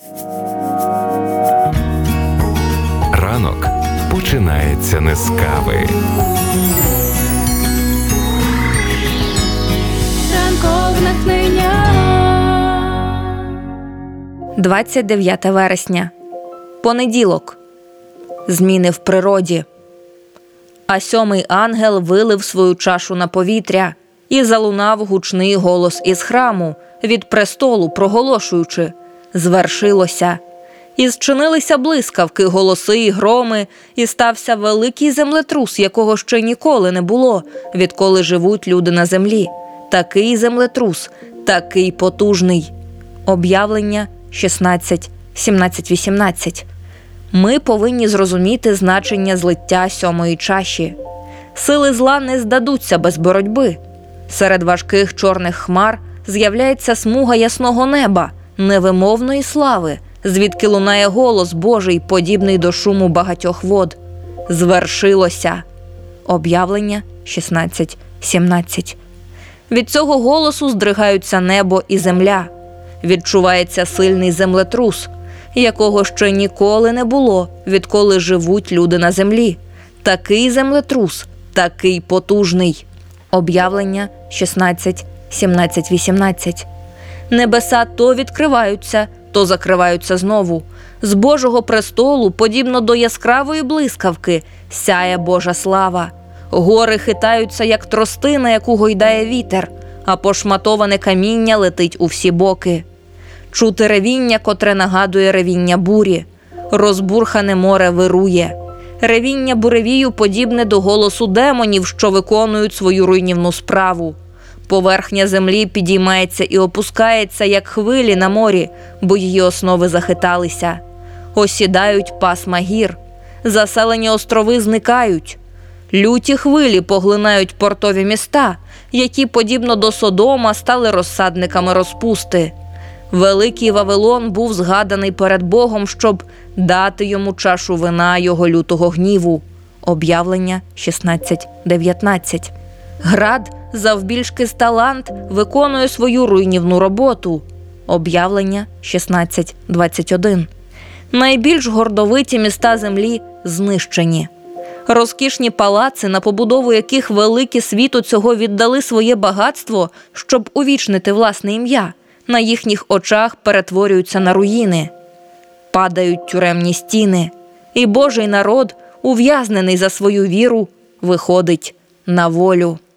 Ранок починається не з кави. Ранкове натхнення. 29 вересня. Понеділок. Зміни в природі. А 7-й ангел вилив свою чашу на повітря, і залунав гучний голос із храму, від престолу проголошуючи: «Звершилося». І зчинилися блискавки, голоси і громи, і стався великий землетрус, якого ще ніколи не було, відколи живуть люди на землі. Такий землетрус, такий потужний. Об'явлення 16, 17-18. Ми повинні зрозуміти значення злиття 7-ї чаші. Сили зла не здадуться без боротьби. Серед важких чорних хмар з'являється смуга ясного неба, невимовної слави, звідки лунає голос Божий, подібний до шуму багатьох вод. Звершилося. Об'явлення 16, 17. Від цього голосу здригаються небо і земля. Відчувається сильний землетрус, якого ще ніколи не було, відколи живуть люди на землі. Такий землетрус, такий потужний. Об'явлення 16, 17-18. Небеса то відкриваються, то закриваються знову. З Божого престолу, подібно до яскравої блискавки, сяє Божа слава. Гори хитаються, як тростина, яку гойдає вітер, а пошматоване каміння летить у всі боки. Чути ревіння, котре нагадує ревіння бурі. Розбурхане море вирує. Ревіння буревію подібне до голосу демонів, що виконують свою руйнівну справу. Поверхня землі підіймається і опускається, як хвилі на морі, бо її основи захиталися. Осідають пасма гір. Заселені острови зникають. Люті хвилі поглинають портові міста, які, подібно до Содома, стали розсадниками розпусти. Великий Вавилон був згаданий перед Богом, щоб дати йому чашу вина його лютого гніву. Об'явлення 16-19. Град, завбільшки з талант, виконує свою руйнівну роботу. Об'явлення 16-21. Найбільш гордовиті міста землі знищені. Розкішні палаци, на побудову яких великі світу цього віддали своє багатство, щоб увічнити власне ім'я, на їхніх очах перетворюються на руїни. Падають тюремні стіни, і Божий народ, ув'язнений за свою віру, виходить на волю.